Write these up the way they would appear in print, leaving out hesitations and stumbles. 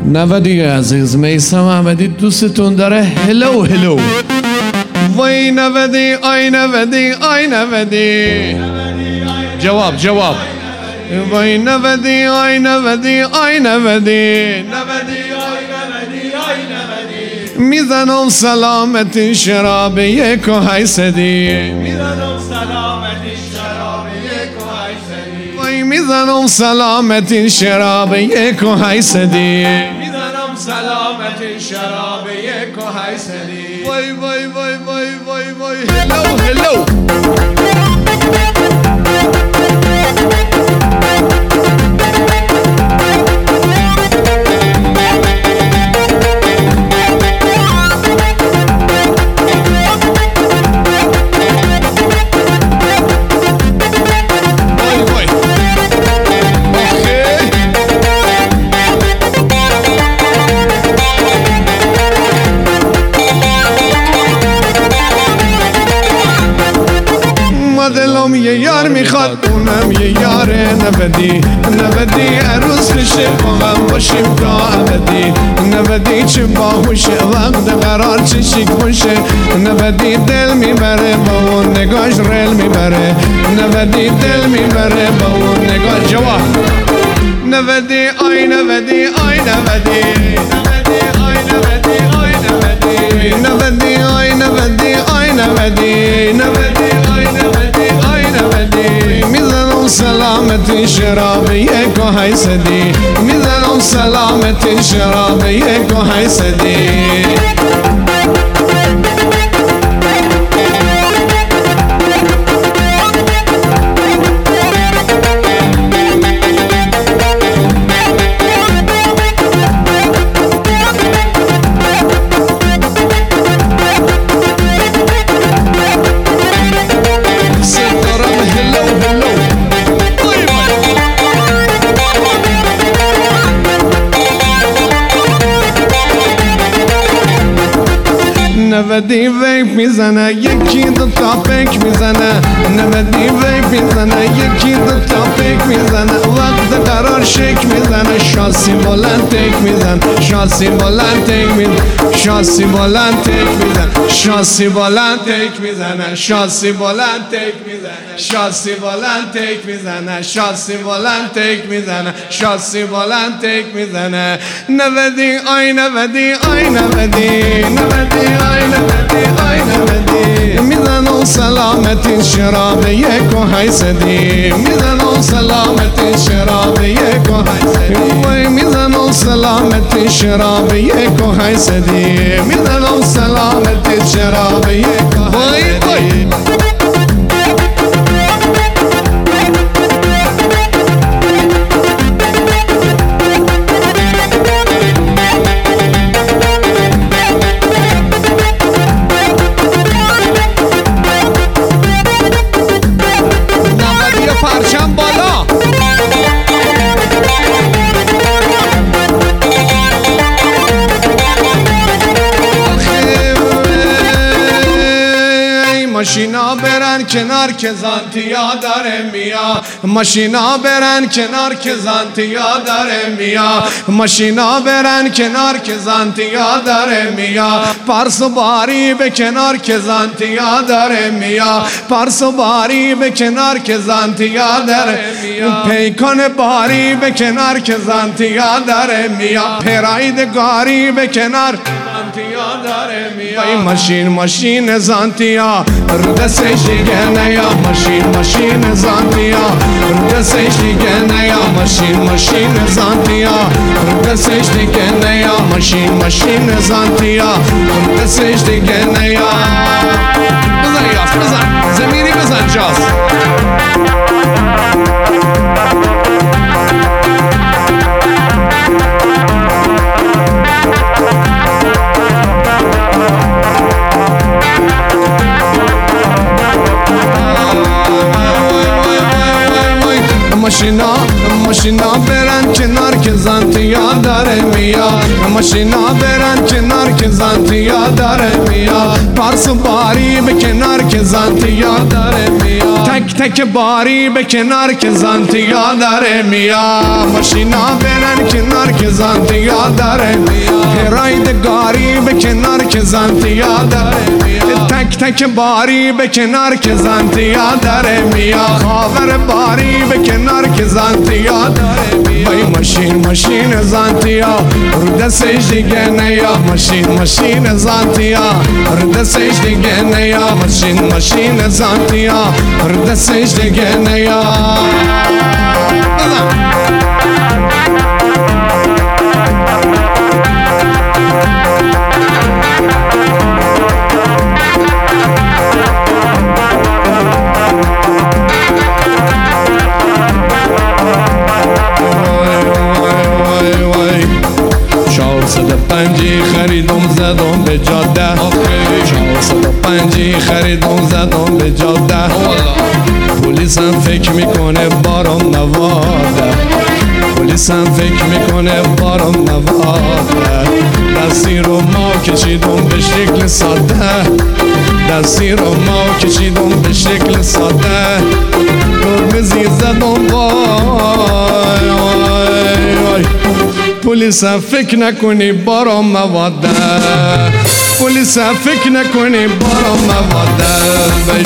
نودی عزیز میثم احمدی دوستتون داره. هلو هلو. وای نودی آی نودی آی نودی. جواب جواب. وای نودی آی نودی آی نودی. میزنم سلامتی شراب یک و حیثدی. وای میزنم سلامتی شراب یک و حیثدی. وای وای وای وای وای وای. هلو هلو. دلم یه یار میخواد اونم یه یار نودی. نودی عروس بشه با هم باشیم تا ابدی. نودی چه باهوشه وقت قرار چه شیک باشه. نودی دل میبره با اون نگاش رل میبره. نودی دل میبره با اون نگاش. جواب. نودی آی نودی آی نودی. نودی آی نودی آی نودی. نودی آی نودی آی نودی. نودی آی نودی آی نودی. میزنم سلامتی شراب یک و حیثدی. میزنم سلامتی شراب یک و حیثدی. نودی ویپ میزنه یکی دو تا پیک میزنه. نودی ویپ میزنه یکی دو تا پیک میزنه. وقت قرار شک میزنه. شاسی بلند تک میزن. شاسی بلند تک میزن. شاسی بلند تک میزن. شاسی بلند تک میزنه. شاسی بلند تک میزنه. شاسی بلند تک میزنه. شاسی بلند تک میزنه. شاسی بلند تک میزنه. نودی آی نودی آی نودی. نودی آی نودی آی نودی. میزنم سلامتی شراب یک و حیثدی. میزنم سلامتی شراب یک و حیثدی. وای میزنم سلامتی شراب یک و حیثدی. میزنم سلامتی شراب یک و حیثدی. پرچم بالا. ماشینا برن کنار که زانتیا داره میا. ماشینا برن کنار که زانتیا داره میا. ماشینا برن کنار که زانتیا داره میا. پرس و باری به کنار که زانتیا داره میا. پرس و باری به کنار که زانتیا داره میا. پیکان باری به کنار که زانتیا داره میا. پرایدگاری به کنار زانتیا داره میا. ماشین ماشین زانتیا رو دستش دیگه نیا. ماشین ماشین زانتیا رو دستش دیگه نیا. ماشین ماشین زانتیا رو دستش دیگه نیا. ماشین ماشین زانتیا رو دستش دیگه نیا. بزن یاس بزن زمینی بزن جاس. ماشینا برن کنار که زانتیا داره میا. ماشینا برن کنار که زانتیا داره میا. پرس و باری به کنار که زانتیا داره میا. تک تک باری به کنار که زانتیا داره میا. ماشینا برن کنار که زانتیا داره هرایدگاری به کنار که زانتیا داره تک تک باری به کنار که زانتیا داره میا خاور باری به کنار که زانتیا داره بای ماشین زانتیا رو دستش دیگه نیا ماشین زانتیا رو دستش دیگه نیا ماشین زانتیا رو دستش دیگه نیا خریدم زدم به جاده 405 خریدم زدم به جاده پلیس هم فکر میکنه بارم نواده پلیس هم فکر میکنه بارم نواده دستی رو ما کشیدم به شکل ساده دستی رو ما کشیدم به شکل ساده گرمزی زدم وای وای وای پلیس فکر نکنی بارم مواده پلیس فکر نکنی بارم مواده بای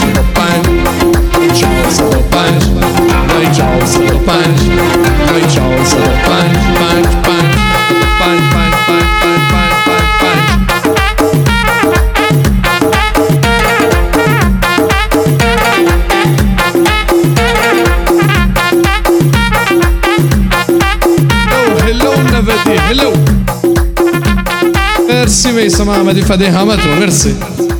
405 بای 405 بای 405 5 هلو مرسی میثم احمدی فدای همتون مرسی